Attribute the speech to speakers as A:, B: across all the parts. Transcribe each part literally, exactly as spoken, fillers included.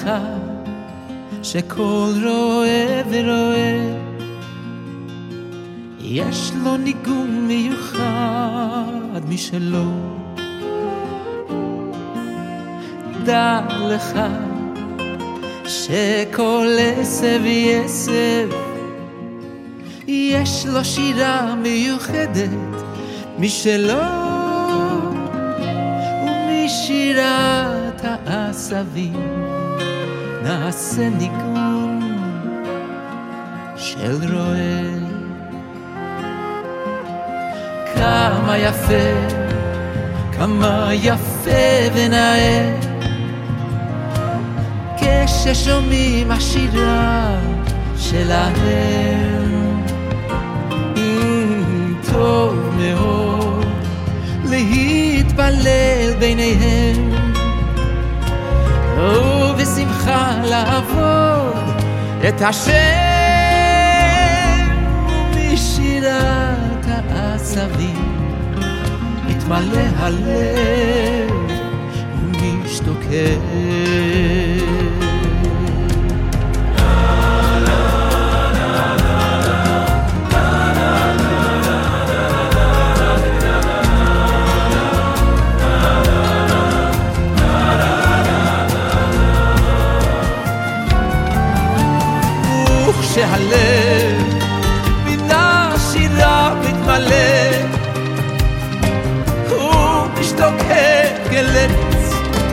A: לך שכל רואה ורואה יש לו ניגון מיוחד משלו. דע לך שכל עשב יעשב יש לו שירה מיוחדת משלו, ומשירת העשבים נעשה ניגון של רועה. כמה יפה, כמה יפה ונאה כששומעים השירה שלהם. טוב מאוד להתפלל ביניהם ובשמחה לעבוד את השם, ומשירת העשבים מתמלא הלב ומשתוקק. שהלב מן השירה מתמלא ומשתוקק אל ארץ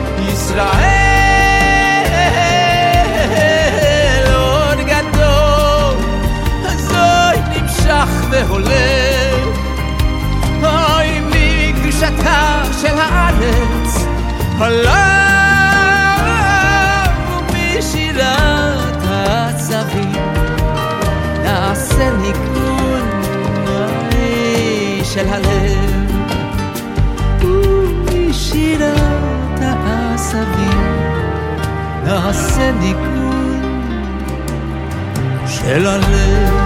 A: ישראל. עוד גדול הזוי נמשך והולך, אוי מקדושתה של הארץ עולם, ומשירת העשבים נעשה ניגון של הלב, ומשירת העשבים נעשה ניגון של הלב.